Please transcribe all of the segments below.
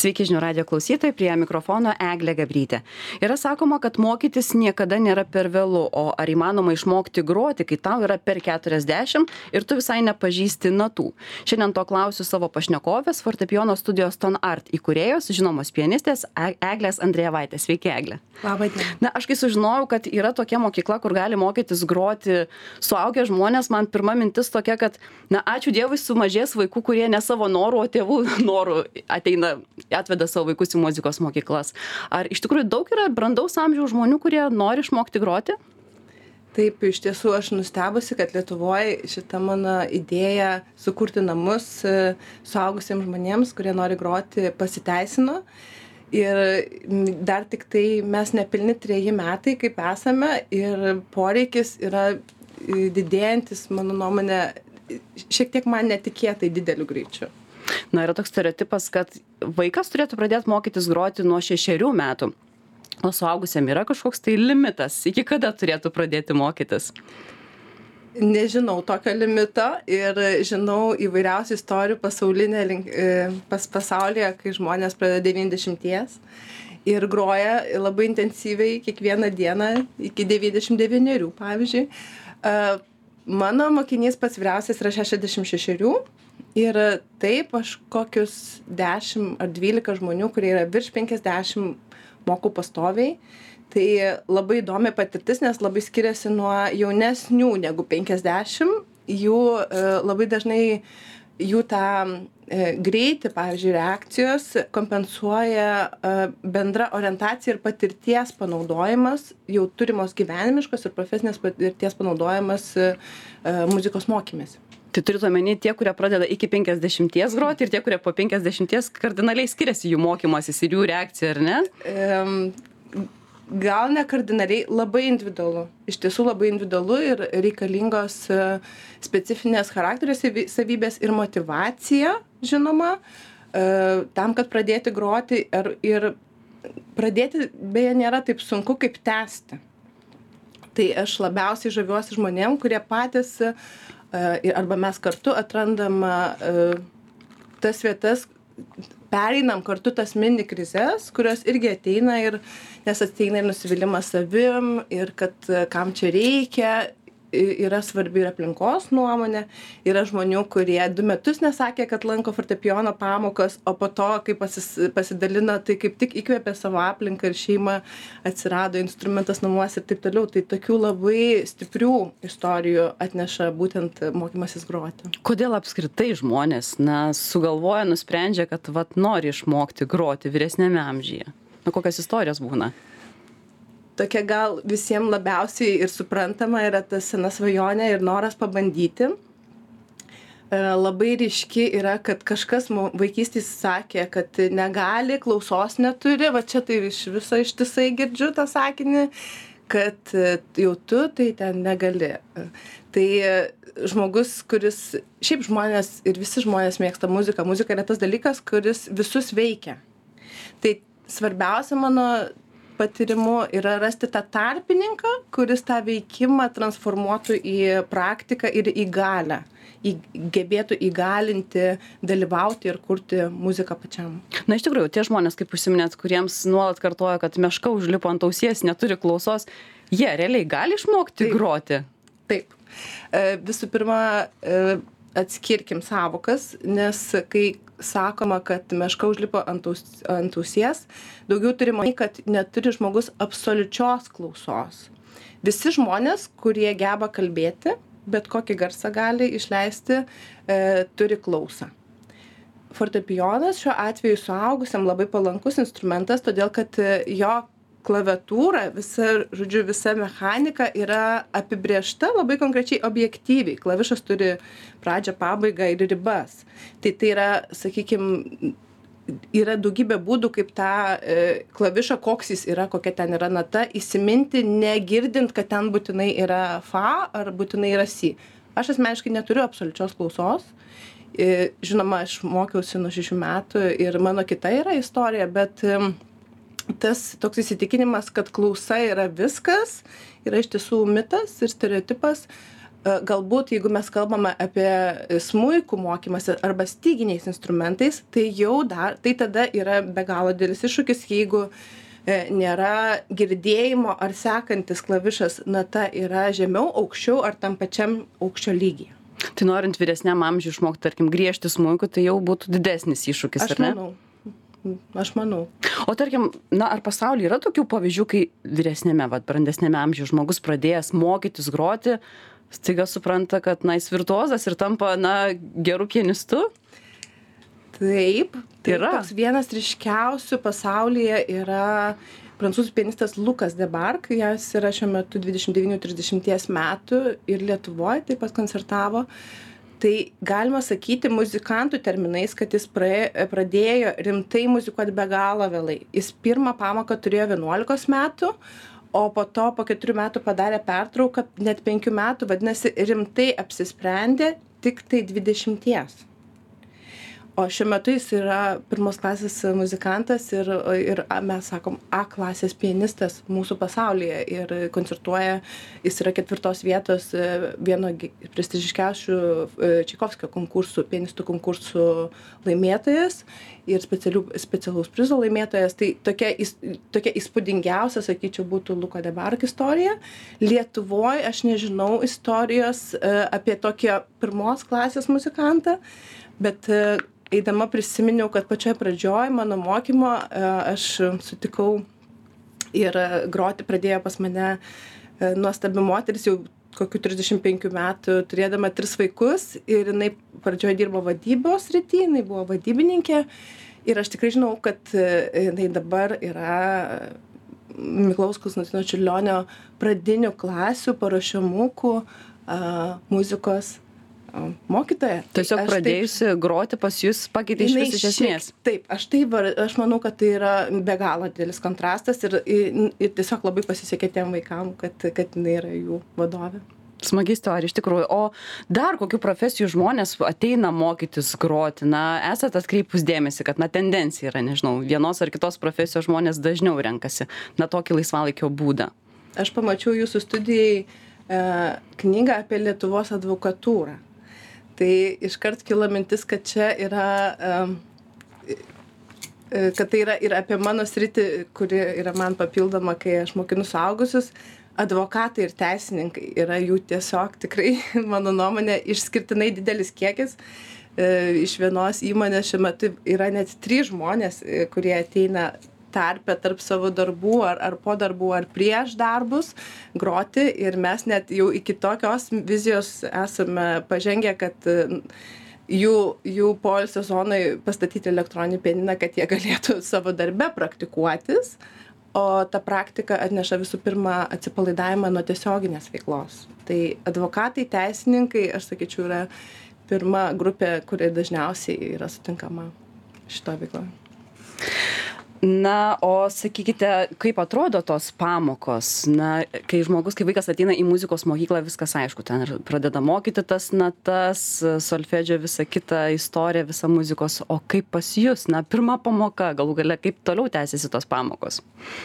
Sveiki žinių radijo klausytojai, prie mikrofono Eglė Gabrytė. Yra sakoma, kad mokytis niekada nėra per vėlu, o ar įmanoma išmokti groti, kai tau yra per 40 ir tu visai nepažįsti natų. Šiandien to klausiu savo pašnekovės, fortepijono studijos Ton Art įkūrėjos, žinomos pianistės Eglės Andrejevaitės. Sveiki, Eglė. Labą dieną. Na, aš kai sužinojau, kad yra tokia mokykla, kur gali mokytis groti suaugę žmonės, man pirma mintis tokia, kad, na, ačiū Dievui, sumažės vaikų, kurie ne savo norų, o tėvų norų atveda savo vaikus į muzikos mokyklas. Ar iš tikrųjų daug yra brandaus amžiaus žmonių, kurie nori išmokti groti? Taip, iš tiesų aš nustebusi, kad Lietuvoje šita mano idėja sukurti namus suaugusiems žmonėms, kurie nori groti, pasiteisino. Ir dar tik tai mes nepilni 3 metai, kaip esame, ir poreikis yra didėjantis, mano nuomonė, šiek tiek man netikėtai dideliu greičiu. Na, yra toks stereotipas, kad vaikas turėtų pradėti mokytis groti nuo 6 metų, o suaugusiam yra kažkoks tai limitas, iki kada turėtų pradėti mokytis? Nežinau tokio limito ir žinau įvairiausių istorijų pasaulyje, kai žmonės pradeda 90 ir groja labai intensyviai kiekvieną dieną iki 99, pavyzdžiui. Mano mokinys pats vyriausias yra 66 ir taip aš kokius 10 ar 12 žmonių, kurie yra virš 50, mokau pastoviai. Tai labai įdomi patirtis, nes labai skiriasi nuo jaunesnių negu 50. Jų labai dažnai jų tą greitį, pavyzdžiui, reakcijos kompensuoja bendra orientacija ir patirties panaudojimas, jau turimos gyvenimiškos ir profesinės patirties panaudojimas muzikos mokymėsi. Tai turite omeny tie, kurie pradeda iki 50 groti ir tie, kurie po 50 kardinaliai skiriasi jų mokymasis ir jų reakcija, ar ne? Gal ne kardinaliai, labai individualu. Iš tiesų labai individualu ir reikalingos specifinės charakterio savybės ir motyvacija, žinoma, tam, kad pradėti groti ir pradėti, beje, nėra taip sunku, kaip tęsti. Tai aš labiausiai žaviuosi žmonėm, kurie patys arba mes kartu atrandam tas vietas, pereinam kartu tas mini krizes, kurios irgi ateina nes ateina ir nusivylimas savim ir kad kam čia reikia, yra svarbi ir aplinkos nuomonė. Yra žmonių, kurie 2 metus nesakė, kad lanko fortepijono pamokas, o po to, kai pasidalino, tai kaip tik įkvėpė savo aplinką ir šeimą, atsirado instrumentas namuose ir taip toliau. Tai tokių labai stiprių istorijų atneša būtent mokymasis groti. Kodėl apskritai žmonės, sugalvoja, nusprendžia, kad nori išmokti groti vyresnėme amžiuje? Kokios istorijos būna? Tokia gal visiems labiausiai ir suprantama yra ta sena svajonė ir noras pabandyti. Labai ryški yra, kad kažkas vaikystėje sakė, kad negali, klausos neturi, va čia tai iš viso ištisai girdžiu tą sakinį, kad jau tu tai ten negali. Tai žmogus, šiaip žmonės ir visi žmonės mėgsta muziką. Muzika yra tas dalykas, kuris visus veikia. Tai svarbiausia mano patyrimu yra rasti tą tarpininką, kuris tą veikimą transformuotų į praktiką ir į galią, gebėtų įgalinti, dalyvauti ir kurti muziką pačiam. Na, iš tikrųjų, tie žmonės, kaip užsiminėt, kuriems nuolat kartoja, kad meška užlipo ant ausies, neturi klausos, jie realiai gali išmokti groti? Taip. Visų pirma, atskirkim savokas, nes kai sakoma, kad meška užlipo ant ausies, daugiau turima, kad neturi žmogus absoliučios klausos. Visi žmonės, kurie geba kalbėti, bet kokį garsą gali išleisti, turi klausą. Fortepijonas šiuo atveju suaugusiam labai palankus instrumentas, todėl kad jo klaviatūra, visa mechanika yra apibrėžta labai konkrečiai objektyviai. Klavišas turi pradžią, pabaigą ir ribas. Tai yra, sakykime, yra daugybė būdų, kaip tą klavišą, koks jis yra, kokia ten yra nata, įsiminti, negirdint, kad ten būtinai yra fa ar būtinai yra si. Aš asmeniškai neturiu absoliučios klausos. Žinoma, aš mokiausi nuo 6 metų ir mano kita yra istorija, bet tas toks įsitikinimas, kad klausa yra viskas, yra iš tiesų mitas ir stereotipas. galbūt jeigu mes kalbame apie smuikų mokymąsi arba styginiais instrumentais, tai tai tada yra be galo didelis iššūkis, jeigu nėra girdėjimo ar sekantis klavišas nata yra žemiau, aukščiau ar tam pačiam aukščio lygyje. Tai norint vyresniam amžiui išmokti, tarkim, griežti smuiku, tai jau būtų didesnis iššūkis, ar ne? Aš manau. O tarkim, ar pasaulyje yra tokių pavyzdžių, kai vyresnėme, brandesnėme amžiuje žmogus pradėjęs mokytis groti, staiga supranta, kad, jis virtuozas ir tampa, geru pianistu? Taip, yra. Toks vienas ryškiausių pasaulyje yra prancūzų pianistas Lukas Debark, jis yra šiuo metu 29-30 metų ir Lietuvoje taip pat koncertavo. Tai galima sakyti muzikantų terminais, kad jis pradėjo rimtai muzikuoti be galo vėlai. Jis pirmą pamoką turėjo 11 metų, o po to po 4 metų padarė pertrauką, net 5 metų, vadinasi, rimtai apsisprendė tik tai 20. O šiuo metu jis yra pirmos klasės muzikantas ir mes sakom A klasės pianistas mūsų pasaulyje ir koncertuoja, jis yra 4 vietos vieno prestižiškiausių Čaikovskio konkursų, pianistų konkursų laimėtojas ir specialaus prizo laimėtojas. Tai tokia įspūdingiausia, sakyčiau, būtų Luko Debark istorija. Lietuvoje aš nežinau istorijos apie tokią pirmos klasės muzikantą, bet eidama prisiminiau, kad pačioje pradžioje mano mokymo aš sutikau ir groti pradėjo pas mane nuostabi moteris, jau kokių 35 metų, turėdama 3 vaikus ir jinai pradžioje dirbo vadybos srity, jinai buvo vadybininkė ir aš tikrai žinau, kad jinai dabar yra Mikalojaus Konstantino Čiurlionio pradinių klasių paruošiamukų muzikos mokytoja. Tiesiog pradėjusi groti pas jūs pakeitė iš esmės. Taip, aš manau, kad tai yra be galo didelis kontrastas ir tiesiog labai pasisekė tiem vaikam, kad jinai yra jų vadovė. Smagi istorija, iš tikrųjų. O dar kokių profesijų žmonės ateina mokytis groti? Esate atkreipus dėmesį, kad tendencija yra, nežinau, vienos ar kitos profesijos žmonės dažniau renkasi tokį laisvalaikio būdą. Aš pamačiau jūsų studijai knygą apie Lietuvos advokatūrą. Tai iškart kilo mintis, kad čia yra, kad tai yra ir apie mano sritį, kuri yra man papildoma, kai aš mokinu suaugusius. Advokatai ir teisininkai yra jų tiesiog tikrai, mano nuomonė, išskirtinai didelis kiekis. Iš vienos įmonės šiuo metu yra net 3 žmonės, kurie ateina tarpe tarp savo darbų ar po darbų ar prieš darbus groti ir mes net jau iki tokios vizijos esame pažengę, kad jų poilsio zonai pastatyti elektroninį pianiną, kad jie galėtų savo darbe praktikuotis, o ta praktika atneša visų pirma atsipalaidavimą nuo tiesioginės veiklos. Tai advokatai, teisininkai, aš sakyčiau, yra pirma grupė, kuri dažniausiai yra sutinkama šito veikloje. O sakykite, kaip atrodo tos pamokos? Kai vaikas ateina į muzikos mokyklą, viskas aišku, ten pradeda mokyti tas natas, solfedžio, visą kitą istoriją, visą muzikos. O kaip pas jūs? Pirma pamoka, galų gale, kaip toliau tęsiasi tos pamokos?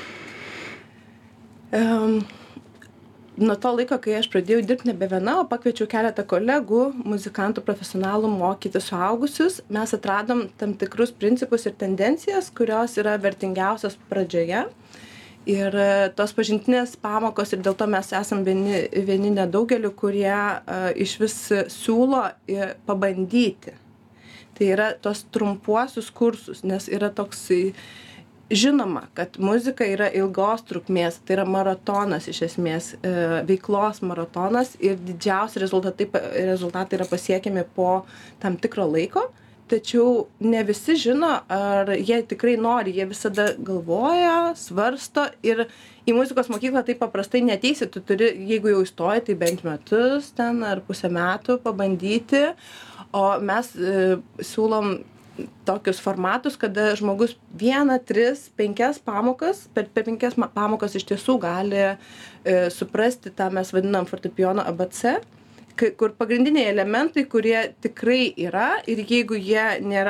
Nuo to laiko, kai aš pradėjau dirbti nebe viena, o pakviečiau keletą kolegų, muzikantų, profesionalų mokyti suaugusius, mes atradom tam tikrus principus ir tendencijas, kurios yra vertingiausios pradžioje. Ir tos pažintinės pamokos, ir dėl to mes esam vieni nedaugeliu, kurie iš vis siūlo pabandyti. Tai yra tos trumpuosius kursus, nes yra toks žinoma, kad muzika yra ilgos trukmės, tai yra maratonas iš esmės, veiklos maratonas ir didžiausi rezultatai yra pasiekiami po tam tikro laiko, tačiau ne visi žino, ar jie tikrai nori, jie visada galvoja, svarsto ir į muzikos mokyklą taip paprastai neteisi, tu turi, jeigu jau įstoji, tai bent metus ten ar pusę metų pabandyti, o mes siūlom tokius formatus, kada žmogus 1, 3, 5 pamokas, per 5 pamokas iš tiesų gali suprasti tą mes vadinam fortepijono ABC, kur pagrindiniai elementai, kurie tikrai yra ir jeigu jie nėra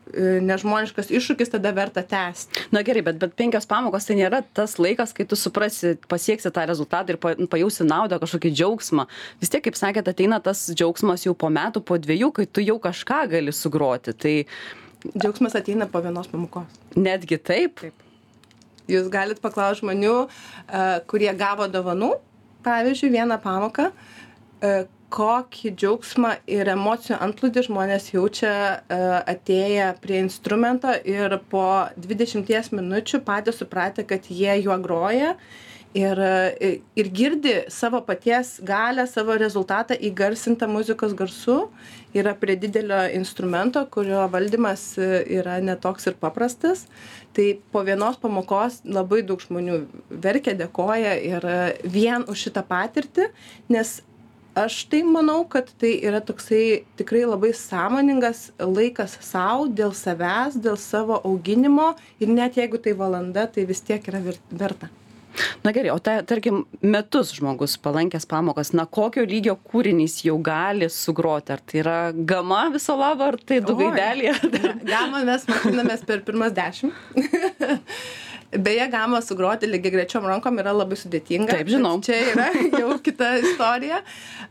nežmoniškas iššūkis, tada verta tęsti. Na gerai, bet 5 pamokos tai nėra tas laikas, kai tu suprasi, pasieksi tą rezultatą ir pajausi naudą, kažkokį džiaugsmą. Vis tiek, kaip sakėt, ateina tas džiaugsmas jau po metų, po 2, kai tu jau kažką gali sugroti. Tai džiaugsmas ateina po 1 pamokos. Netgi taip? Taip. Jūs galit paklausti žmonių, kurie gavo dovanų, pavyzdžiui, 1 pamoką, kokį džiaugsmą ir emocijų antplūdį žmonės jaučia atėję prie instrumento ir po 20 minučių patys supratę, kad jie juo groja ir girdi savo paties galę, savo rezultatą įgarsintą muzikos garsu, yra prie didelio instrumento, kurio valdymas yra netoks ir paprastas. Tai po 1 pamokos labai daug žmonių verkia, dėkoja ir vien už šitą patirtį, nes aš tai manau, kad tai yra toksai tikrai labai sąmoningas laikas sau, dėl savęs, dėl savo auginimo ir net jeigu tai valanda, tai vis tiek yra verta. Na gerai, o tarkim, metus žmogus palankęs pamokas, na kokio lygio kūrinys jau gali sugroti? Ar tai yra gama viso labo, ar tai du gaidelė? Gamą mes mokinamės per pirmas 10. Beje, gamą sugroti lygiagrečiom rankom yra labai sudėtinga. Taip, žinau. Čia yra jau kita istorija.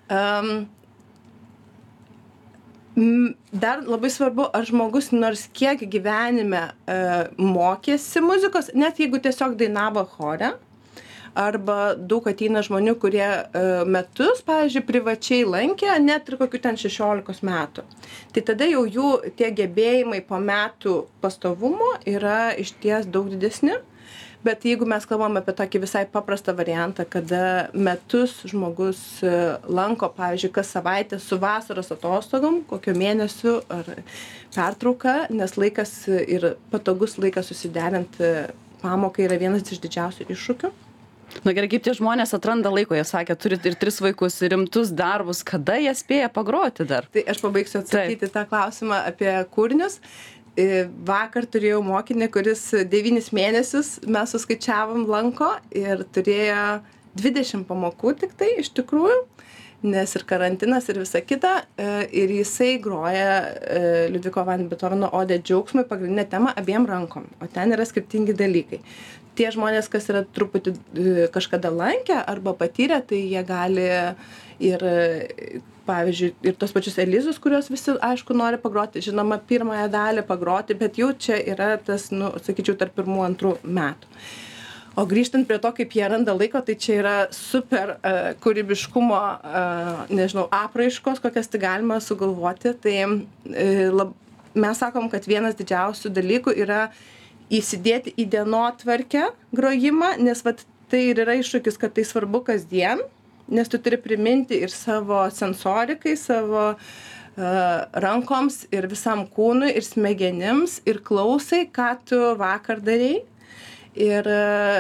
Dar labai svarbu, ar žmogus nors kiek gyvenime mokėsi muzikos, net jeigu tiesiog dainavo chore, arba daug ateina žmonių, kurie metus, pavyzdžiui, privačiai lankė, net ir kokių ten 16 metų. Tai tada jau jų tie gebėjimai po metų pastovumo yra išties daug didesni. Bet jeigu mes kalbam apie tokį visai paprastą variantą, kada metus žmogus lanko, pavyzdžiui, kas savaitę su vasaros atostogom, kokio mėnesių ar pertrauka, nes laikas ir patogus laikas susiderinti pamokai yra vienas iš didžiausių iššūkių. Na gerai, kaip tie žmonės atranda laiko, jie sakė, turit ir 3 vaikus, ir rimtus darbus, kada jie spėja pagroti dar? Tai aš pabaigsiu atsakyti tą klausimą apie kūrinius. Vakar turėjau mokinį, kuris 9 mėnesius mes suskaičiavom lanko ir turėjo 20 pamokų tik tai iš tikrųjų, nes ir karantinas ir visa kita. Ir jisai groja Liudviko van Beethoveno Odę džiaugsmui pagrindinę temą abiem rankom, o ten yra skirtingi dalykai. Tie žmonės, kas yra truputį kažkada lankę arba patyrę, tai jie gali ir, pavyzdžiui, ir tos pačius Elizus, kuriuos visi, aišku, nori pagroti, žinoma, pirmąją dalį pagroti, bet jau čia yra tas, sakyčiau, tarp 1-2 metų. O grįžtant prie to, kaip jie randa laiko, tai čia yra super kūrybiškumo, nežinau, apraiškos, kokias tai galima sugalvoti. Tai mes sakom, kad vienas didžiausių dalykų yra įsidėti į dienotvarkę grojimą, nes tai ir yra iššūkis, kad tai svarbu kasdien, nes tu turi priminti ir savo sensorikai, savo rankoms ir visam kūnui ir smegenims ir klausai, ką tu vakar darei. Ir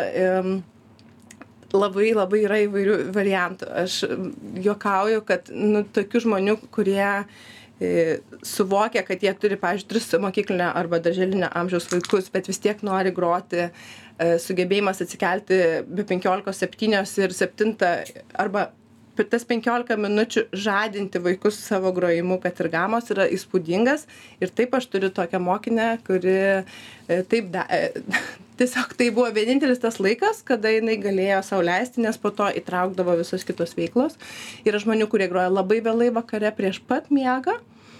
labai labai yra įvairių variantų. Aš juokauju, kad tokių žmonių, kurie suvokia, kad jie turi, pavyzdžiui, 3 mokyklinio arba darželinio amžiaus vaikus, bet vis tiek nori groti, sugebėjimas atsikelti be 15:07 ir 7 arba per tas 15 minučių žadinti vaikus savo grojimu, kad ir gamos yra įspūdingas. Ir taip aš turiu tokią mokinę, kuri tiesiog tai buvo vienintelis tas laikas, kada jinai galėjo sau leisti, nes po to įtraukdavo visos kitos veiklos. Yra žmonių, kurie groja labai vėlai vakare prieš pat miegą.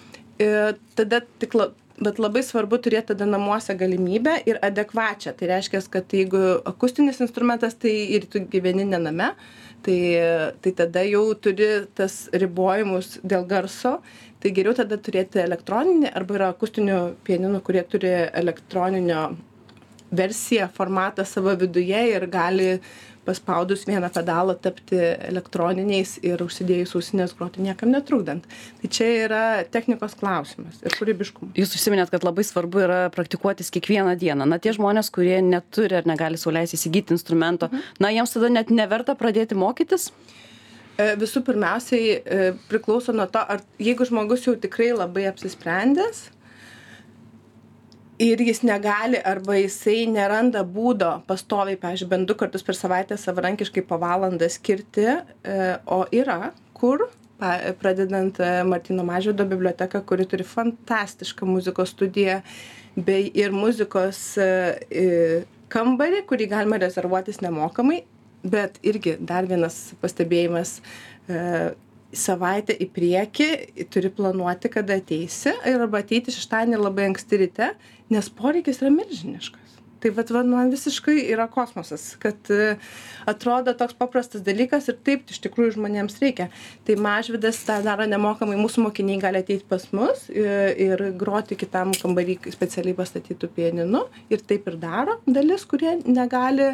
Bet labai svarbu turėti tada namuose galimybę ir adekvačią. Tai reiškia, kad jeigu akustinis instrumentas, tai ir tu gyveni ne name, tai tada jau turi tas ribojimus dėl garso. Tai geriau tada turėti elektroninį arba yra akustinių pianinų, kurie turi elektroninio versiją, formatą savo viduje ir gali paspaudus vieną pedalą tapti elektroniniais ir užsidėjus ausines groti niekam netrukdant. Tai čia yra technikos klausimas ir kūrybiškumas. Jūs užsiminėt, kad labai svarbu yra praktikuotis kiekvieną dieną. Na, tie žmonės, kurie neturi ar negali sau leisti įsigyti instrumento, na, jiems tada net neverta pradėti mokytis? Visų pirmiausiai priklauso nuo to, ar jeigu žmogus jau tikrai labai apsisprendęs, ir jis negali arba jisai neranda būdo pastoviai, pavyzdžiui, bent 2 kartus per savaitę savarankiškai po valandą skirti, o yra kur, pradedant Martyno Mažvydo biblioteką, kuri turi fantastišką muzikos studiją bei ir muzikos kambarį, kurį galima rezervuotis nemokamai, bet irgi dar vienas pastebėjimas, savaitę į priekį turi planuoti, kada ateisi ir arba ateiti šeštadienį labai anksti ryte, nes poreikis yra milžiniškas. Tai man visiškai yra kosmosas, kad atrodo toks paprastas dalykas ir taip iš tikrųjų žmonėms reikia. Tai Mažvydas tą daro nemokamai, mūsų mokiniai gali ateiti pas mus ir groti kitam kambarį specialiai pastatytų pianinu ir taip ir daro dalis, kurie negali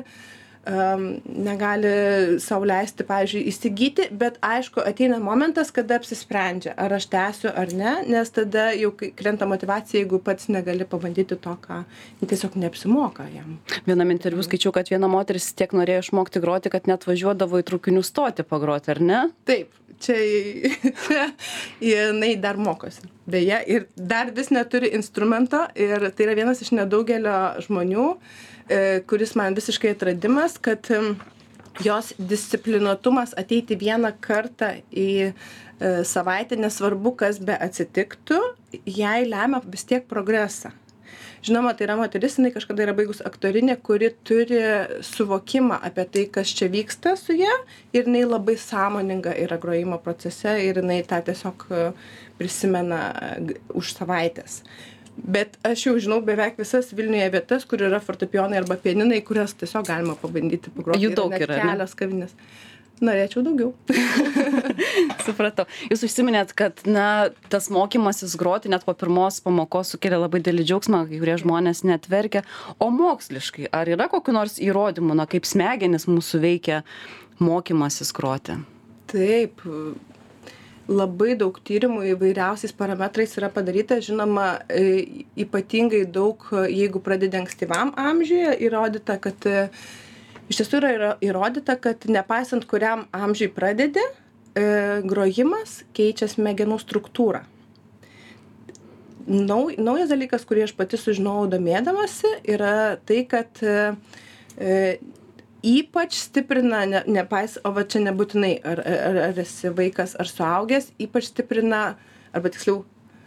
sau leisti, pavyzdžiui, įsigyti, bet aišku, ateina momentas, kada apsisprendžia, ar aš tęsiu ar ne, nes tada jau krenta motyvacija, jeigu pats negali pabandyti to, ką tiesiog neapsimoka jam. Vienam interviu skaičiau, kad viena moteris tiek norėjo išmokti groti, kad net važiuodavo į traukinių stotį pagroti, ar ne? Taip, čia jinai dar mokosi. Beje, ir dar vis neturi instrumento ir tai yra vienas iš nedaugelio žmonių, kuris man visiškai atradimas, kad jos disciplinuotumas ateiti vieną kartą į savaitę, nesvarbu, kas be atsitiktų, jai lemia vis tiek progresą. Žinoma, tai yra moteris, jinai kažkada yra baigus aktorinė, kuri turi suvokimą apie tai, kas čia vyksta su ja ir jinai labai sąmoninga yra grojimo procese ir jinai tą tiesiog prisimena už savaitės. Bet aš jau žinau beveik visas Vilniuje vietas, kur yra fortepijonai arba pianinai, kurias tiesiog galima pabandyti pagroti. Jų daug yra, kelios kavinės. Norėčiau daugiau. Supratau. Jūs užsiminėt, kad tas mokymasis groti net po pirmos pamokos sukelia labai didelį džiaugsmą, kai kurie žmonės net verkia. O moksliškai, ar yra kokių nors įrodymų, kaip smegenis mūsų veikia mokymasis groti? Taip. Labai daug tyrimų įvairiausiais parametrais yra padaryta, žinoma, ypatingai daug, jeigu pradedi ankstyvam amžiuje, įrodyta, kad iš tiesų yra įrodyta, kad nepaisant kuriam amžiui pradedi, grojimas keičia smegenų struktūrą. Naujas dalykas, kurį aš pati sužinojau domėdamasi, yra tai, kad ypač stiprina, o va čia nebūtinai, ar esi vaikas ar suaugęs, ypač stiprina, arba tiksliau,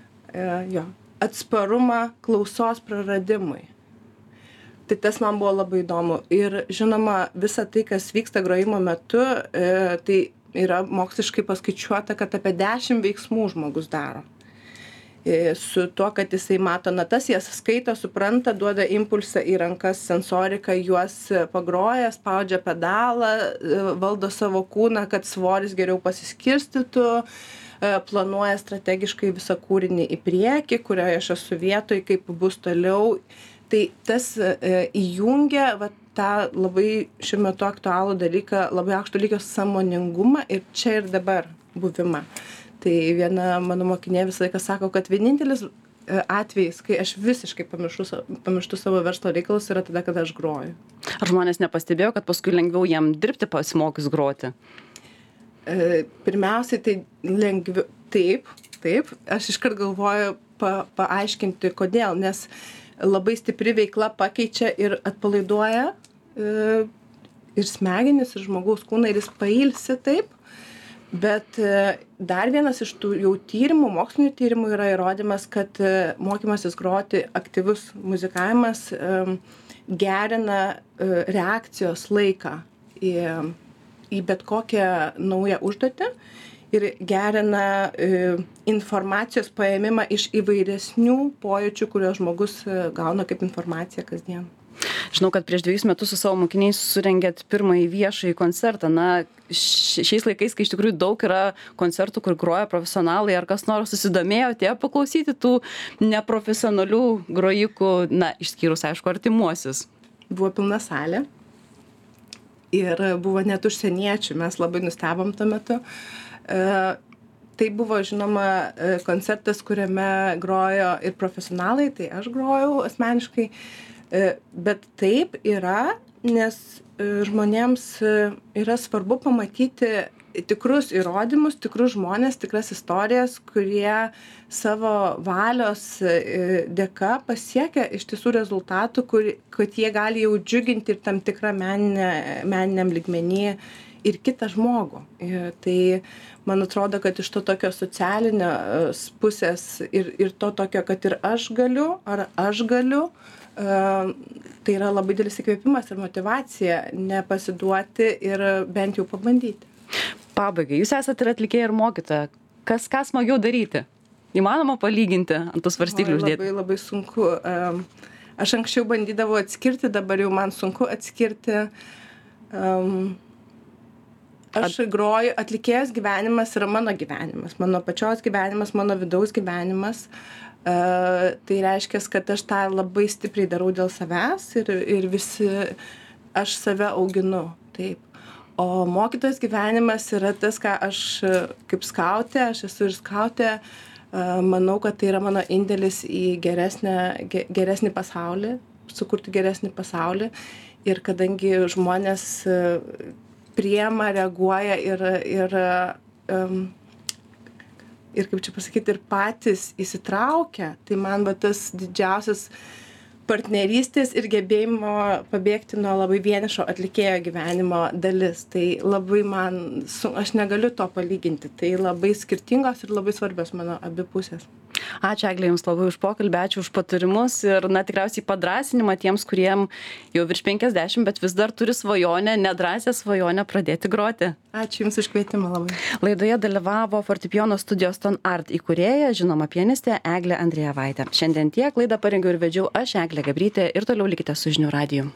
atsparumą klausos praradimui. Tai tas man buvo labai įdomu. Ir žinoma, visa tai, kas vyksta grojimo metu, tai yra moksliškai paskaičiuota, kad apie 10 veiksmų žmogus daro. Su tuo, kad jisai mato natas, jas skaito, supranta, duoda impulsą į rankas sensoriką, juos pagroja, spaudžia pedalą, valdo savo kūną, kad svoris geriau pasiskirstytų, planuoja strategiškai visą kūrinį į priekį, kurioje aš esu vietoj, kaip bus toliau. Tai tas įjungia tą labai šiuo metu aktualų dalyką, labai aukšto lygio sąmoningumą ir čia ir dabar buvimą. Tai viena mano mokinė visą laiką sako, kad vienintelis atvejis, kai aš visiškai pamirštu savo verslo reikalus, yra tada, kada aš groju. Ar žmonės nepastebėjo, kad paskui lengviau jam dirbti pasimokius groti? Pirmiausiai, tai lengviau. Taip. Aš iškart galvoju paaiškinti, kodėl, nes labai stipri veikla pakeičia ir atpalaiduoja ir smegenis, ir žmogaus kūną, ir jis pailsi taip. Bet dar vienas iš tų jau tyrimų, mokslinių tyrimų yra įrodymas, kad mokymasis groti, aktyvus muzikavimas gerina reakcijos laiką į bet kokią naują užduotį ir gerina informacijos paėmimą iš įvairesnių pojūčių, kuriuos žmogus gauna kaip informaciją kasdien. Žinau, kad prieš 2 metus su savo mokiniais surengėt pirmąjį viešąjį koncertą. Šiais laikais, kai iš tikrųjų daug yra koncertų, kur groja profesionalai, ar kas nors susidomėjo, atėjo paklausyti tų neprofesionalių grojikų, išskyrus, aišku, artimuosius. Buvo pilna salė ir buvo net užsieniečių, mes labai nustebom tuo metu. Tai buvo, žinoma, koncertas, kuriame grojo ir profesionalai, tai aš grojau asmeniškai. Bet taip yra, nes žmonėms yra svarbu pamatyti tikrus įrodymus, tikrus žmonės, tikras istorijas, kurie savo valios dėka pasiekia iš tiesų rezultatų, kad jie gali jau džiuginti ir tam tikrą meniniam lygmenį ir kitą žmogų. Tai man atrodo, kad iš to tokio socialinės pusės ir to tokio, kad ir aš galiu, tai yra labai didelis įkvėpimas ir motyvacija nepasiduoti ir bent jau pabandyti. Pabaigai, jūs esate ir atlikėja, ir mokytoja. Ką smagiau daryti? Įmanoma palyginti ant tų svarstyklių uždėti? Labai, labai sunku. Aš anksčiau bandydavau atskirti, dabar jau man sunku atskirti. Aš groju, atlikėjos gyvenimas yra mano gyvenimas, mano pačios gyvenimas, mano vidaus gyvenimas. Tai reiškia, kad aš tą labai stipriai darau dėl savęs ir visi, aš save auginu. Taip. O mokytojos gyvenimas yra tas, ką aš kaip skautė, aš esu ir skautė, manau, kad tai yra mano indėlis į geresnį pasaulį, sukurti geresnį pasaulį. Ir kadangi žmonės priema, reaguoja ir kaip čia pasakyti, ir patys įsitraukia, tai man va tas didžiausias partnerystės ir gebėjimo pabėgti nuo labai vienišo atlikėjo gyvenimo dalis. Tai labai aš negaliu to palyginti. Tai labai skirtingos ir labai svarbios mano abi pusės. Ačiū, Eglė, Jums labai už pokalbį, ačiū už patarimus ir, tikriausiai padrąsinimą tiems, kuriem jau virš 50, bet vis dar turi svajonę, nedrąsią svajonę pradėti groti. Ačiū Jums už kvietimą labai. Laidoje dalyvavo fortepijono studijos Ton Art įkūrėja, žinoma pianistė Eglė Andrejevaitė. Šiandien tiek, laidą parengiau ir vedžiau aš, Eglė Gabrytė, ir toliau likite su Žinių radiju.